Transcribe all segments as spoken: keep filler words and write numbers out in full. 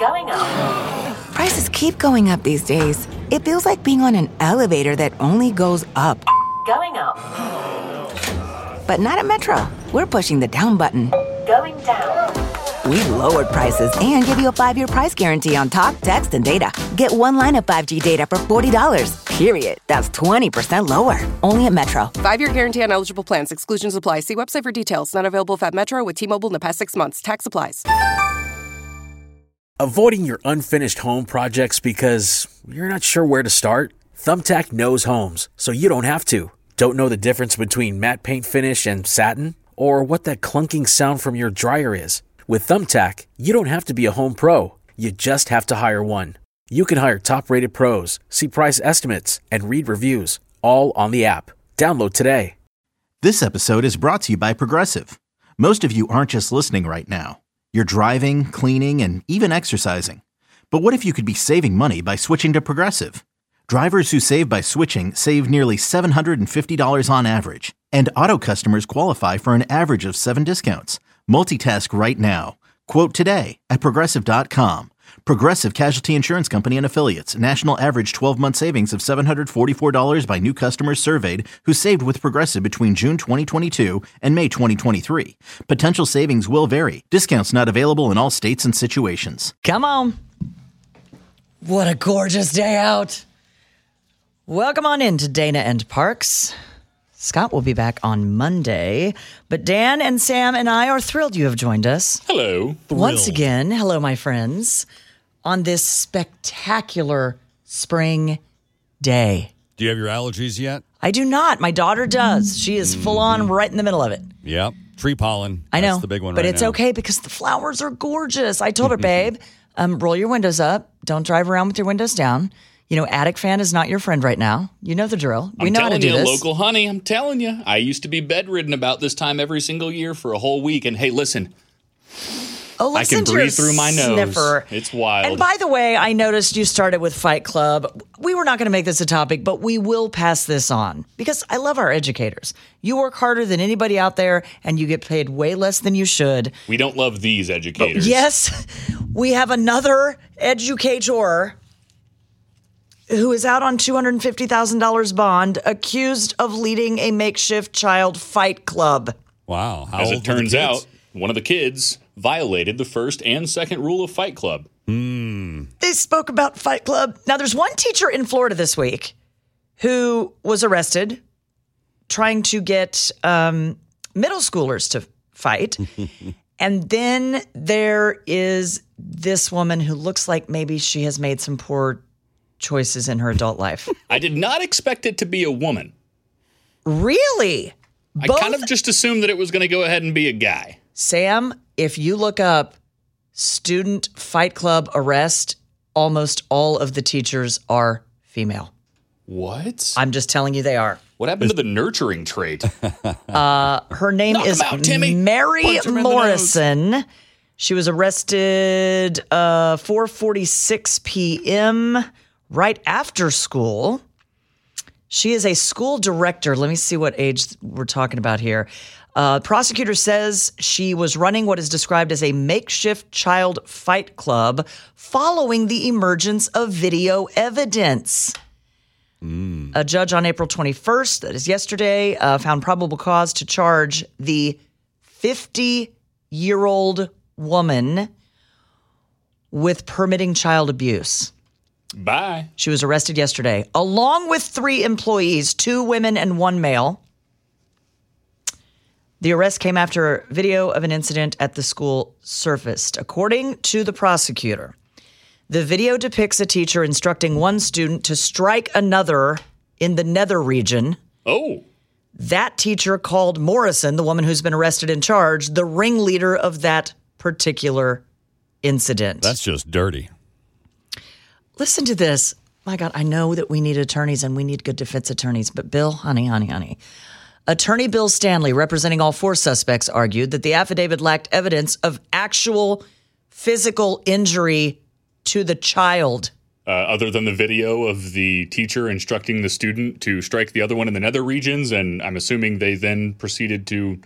Going up. Prices keep going up these days. It feels like being on an elevator that only goes up. Going up. But not at Metro. We're pushing the down button. Going down. We've lowered prices and give you a five-year price guarantee on talk, text, and data. Get one line of five G data for forty dollars. Period. That's twenty percent lower. Only at Metro. Five-year guarantee on eligible plans. Exclusions apply. See website for details. Not available at Metro with T-Mobile in the past six months. Tax applies. Avoiding your unfinished home projects because you're not sure where to start? Thumbtack knows homes, so you don't have to. Don't know the difference between matte paint finish and satin? Or what that clunking sound from your dryer is? With Thumbtack, you don't have to be a home pro. You just have to hire one. You can hire top-rated pros, see price estimates, and read reviews, all on the app. Download today. This episode is brought to you by Progressive. Most of you aren't just listening right now. You're driving, cleaning, and even exercising. But what if you could be saving money by switching to Progressive? Drivers who save by switching save nearly seven hundred fifty dollars on average. And auto customers qualify for an average of seven discounts. Multitask right now. Quote today at Progressive dot com. Progressive Casualty Insurance Company and Affiliates. National average twelve-month savings of seven hundred forty-four dollars by new customers surveyed who saved with Progressive between June twenty twenty-two and May twenty twenty-three. Potential savings will vary. Discounts not available in all states and situations. Come on. What a gorgeous day out. Welcome on into Dana and Parks. Scott will be back on Monday, but Dan and Sam and I are thrilled you have joined us. Hello. Once again, hello, my friends, on this spectacular spring day. Do you have your allergies yet? I do not. My daughter does. She is full on right in the middle of it. Yep. Tree pollen. I know. That's the big one but right it's now. okay because the flowers are gorgeous. I told her, babe, um, roll your windows up. Don't drive around with your windows down. You know, attic fan is not your friend right now. You know the drill. We I'm know how to do telling you, this. local honey, I'm telling you. I used to be bedridden about this time every single year for a whole week. And hey, listen, Oh, I can listen to breathe your through my nose. sniffer. It's wild. And by the way, I noticed you started with Fight Club. We were not going to make this a topic, but we will pass this on because I love our educators. You work harder than anybody out there, and you get paid way less than you should. We don't love these educators. Yes, we have another educator who is out on two hundred fifty thousand dollars bond, accused of leading a makeshift child fight club. Wow. How As old it were the turns kids? out, one of the kids violated the first and second rule of Fight Club. Mm. They spoke about Fight Club. Now, there's one teacher in Florida this week who was arrested trying to get um, middle schoolers to fight. And then there is this woman who looks like maybe she has made some poor choices in her adult life. I did not expect it to be a woman. Really? I Both- kind of just assumed that it was going to go ahead and be a guy. Sam, if you look up student fight club arrest, almost all of the teachers are female. What? I'm just telling you they are. What happened to the nurturing trait? Uh, her name Knock is him out, Timmy. Mary Punch him in the Morrison. She was arrested uh, four forty-six p.m. right after school. She is a school director. Let me see what age we're talking about here. Uh, prosecutor says she was running what is described as a makeshift child fight club following the emergence of video evidence. Mm. A judge on April twenty-first, that is yesterday, uh, found probable cause to charge the fifty-year-old woman with permitting child abuse. Bye. She was arrested yesterday, along with three employees, two women and one male. The arrest came after video of an incident at the school surfaced. According to the prosecutor, the video depicts a teacher instructing one student to strike another in the nether region. Oh. That teacher called Morrison, the woman who's been arrested and charged, the ringleader of that particular incident. That's just dirty. Listen to this. My God, I know that we need attorneys and we need good defense attorneys, but Bill, honey, honey, honey. Attorney Bill Stanley, representing all four suspects, argued that the affidavit lacked evidence of actual physical injury to the child. Uh, other than the video of the teacher instructing the student to strike the other one in the nether regions, and I'm assuming they then proceeded to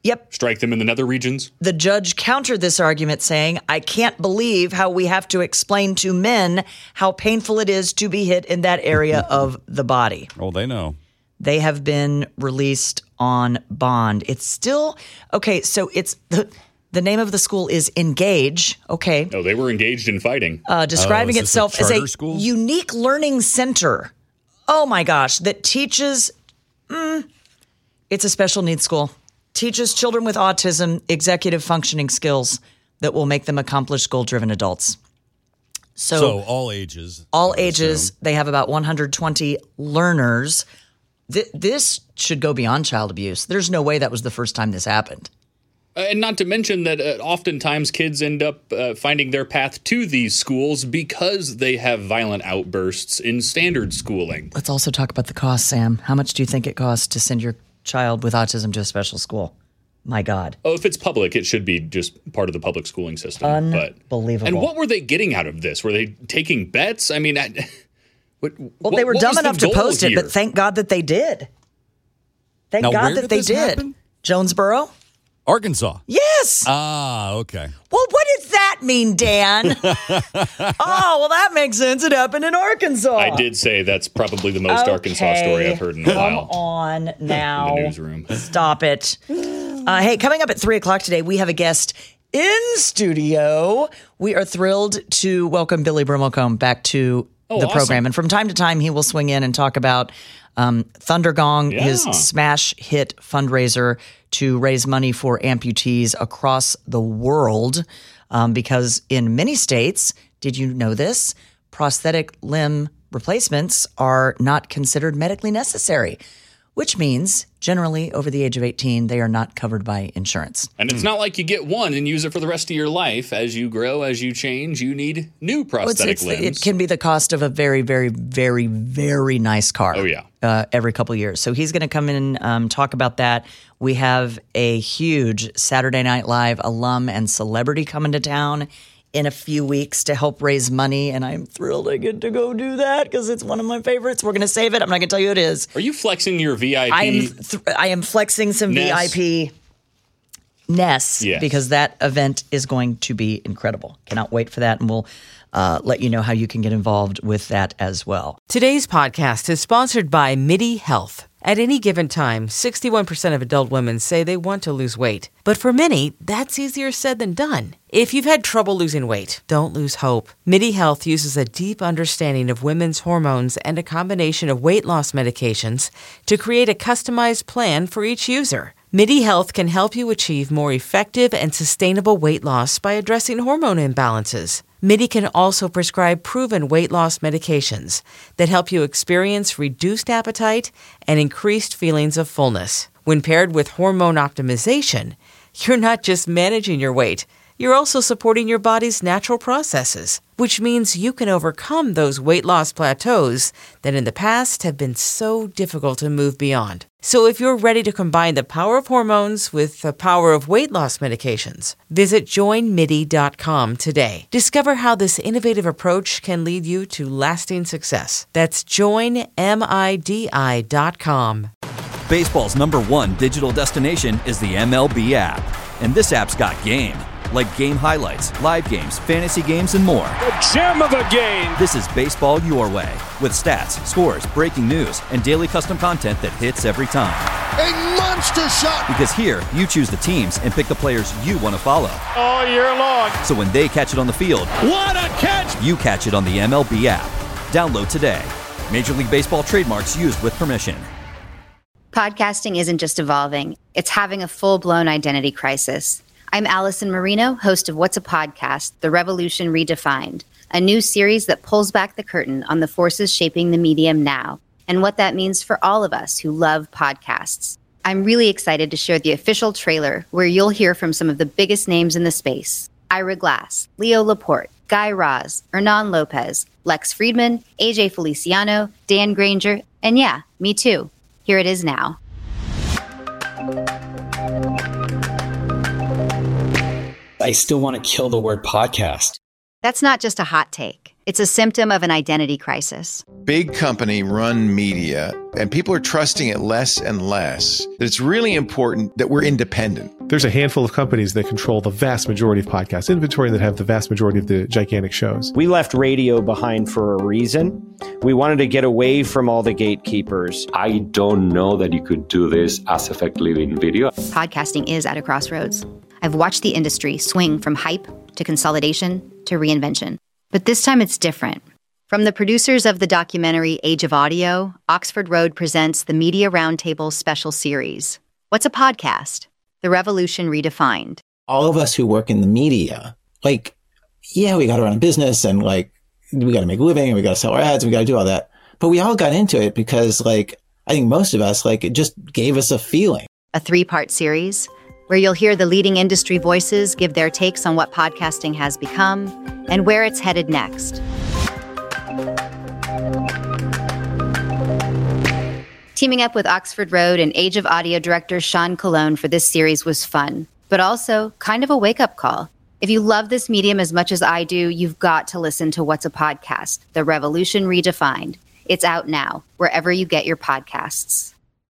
Yep. Strike them in the nether regions? The judge countered this argument saying, I can't believe how we have to explain to men how painful it is to be hit in that area of the body. Oh, they know. They have been released on bond. It's still, okay, so it's, the, the name of the school is Engage, okay. Oh, they were engaged in fighting. Uh, describing Oh, is this itself a as charter a school? unique learning center. Oh my gosh, that teaches, mm, it's a special needs school. Teaches children with autism executive functioning skills that will make them accomplished, goal-driven adults. So, So all ages. all I would ages, assume. they have about one hundred twenty learners. Th- this should go beyond child abuse. There's no way that was the first time this happened. Uh, and not to mention that uh, oftentimes kids end up uh, finding their path to these schools because they have violent outbursts in standard schooling. Let's also talk about the cost, Sam. How much do you think it costs to send your child with autism to a special school? My God. Oh, if it's public, it should be just part of the public schooling system. Unbelievable. But, and what were they getting out of this? Were they taking bets? I mean, I, what, Well, what- they were what dumb was the enough to goal post it, here? but thank God that they did. Thank Now, God where that did they this did. happen? Jonesboro? Arkansas. Yes. Ah, okay. Well, what does that mean, Dan? Oh, well, that makes sense. It happened in Arkansas. I did say that's probably the most Arkansas story I've heard in a Come while. on now. In the newsroom. Stop it. Uh, hey, coming up at three o'clock today, we have a guest in studio. We are thrilled to welcome Billy Brimmelcombe back to Oh, the awesome. program. And from time to time, he will swing in and talk about um, Thunder Gong, Yeah. his smash hit fundraiser to raise money for amputees across the world. Um, because in many states, did you know this? Prosthetic limb replacements are not considered medically necessary, which means generally over the age of eighteen, they are not covered by insurance. And it's not like you get one and use it for the rest of your life. As you grow, as you change, you need new It's- prosthetic it's- limbs. it can be the cost of a very, very, very, very nice car. Oh, yeah. Uh, every couple years. So he's going to come in and um, talk about that. We have a huge Saturday Night Live alum and celebrity coming to town in a few weeks to help raise money. And I'm thrilled I get to go do that because it's one of my favorites. We're going to save it. I'm not going to tell you who it is. Are you flexing your V I P? I am th- I am flexing some Ness. V I P ness Yes. because that event is going to be incredible. Cannot wait for that, and we'll uh, let you know how you can get involved with that as well. Today's podcast is sponsored by MIDI Health. At any given time, sixty-one percent of adult women say they want to lose weight. But for many, that's easier said than done. If you've had trouble losing weight, don't lose hope. MIDI Health uses a deep understanding of women's hormones and a combination of weight loss medications to create a customized plan for each user. MIDI Health can help you achieve more effective and sustainable weight loss by addressing hormone imbalances. MIDI can also prescribe proven weight loss medications that help you experience reduced appetite and increased feelings of fullness. When paired with hormone optimization, you're not just managing your weight, you're also supporting your body's natural processes, which means you can overcome those weight loss plateaus that in the past have been so difficult to move beyond. So if you're ready to combine the power of hormones with the power of weight loss medications, visit join midi dot com today. Discover how this innovative approach can lead you to lasting success. That's join midi dot com. Baseball's number one digital destination is the M L B app. And this app's got game. Like game highlights, live games, fantasy games, and more. The gem of a game! This is baseball your way. With stats, scores, breaking news, and daily custom content that hits every time. A monster shot! Because here, you choose the teams and pick the players you want to follow. All year long. So when they catch it on the field, What a catch! you catch it on the M L B app. Download today. Major League Baseball trademarks used with permission. Podcasting isn't just evolving, it's having a full-blown identity crisis. I'm Allison Marino, host of What's a Podcast? The Revolution Redefined, a new series that pulls back the curtain on the forces shaping the medium now and what that means for all of us who love podcasts. I'm really excited to share the official trailer where you'll hear from some of the biggest names in the space. Ira Glass, Leo Laporte, Guy Raz, Hernan Lopez, Lex Friedman, A J Feliciano, Dan Granger, and yeah, me too. Here it is now. I still want to kill the word podcast. That's not just a hot take. It's a symptom of an identity crisis. Big company run media, and people are trusting it less and less. That it's really important that we're independent. There's a handful of companies that control the vast majority of podcast inventory and that have the vast majority of the gigantic shows. We left radio behind for a reason. We wanted to get away from all the gatekeepers. I don't know that you could do this as effectively in video. Podcasting is at a crossroads. I've watched the industry swing from hype to consolidation to reinvention. But this time it's different. From the producers of the documentary Age of Audio, Oxford Road presents the Media Roundtable special series. What's a podcast? The Revolution Redefined. All of us who work in the media, like, yeah, we got to run a business and like, we got to make a living and we got to sell our ads and we got to do all that. But we all got into it because like, I think most of us, like, it just gave us a feeling. A three-part series where you'll hear the leading industry voices give their takes on what podcasting has become and where it's headed next. Teaming up with Oxford Road and Age of Audio director Sean Colon for this series was fun, but also kind of a wake-up call. If you love this medium as much as I do, you've got to listen to What's a Podcast? The Revolution Redefined. It's out now, wherever you get your podcasts.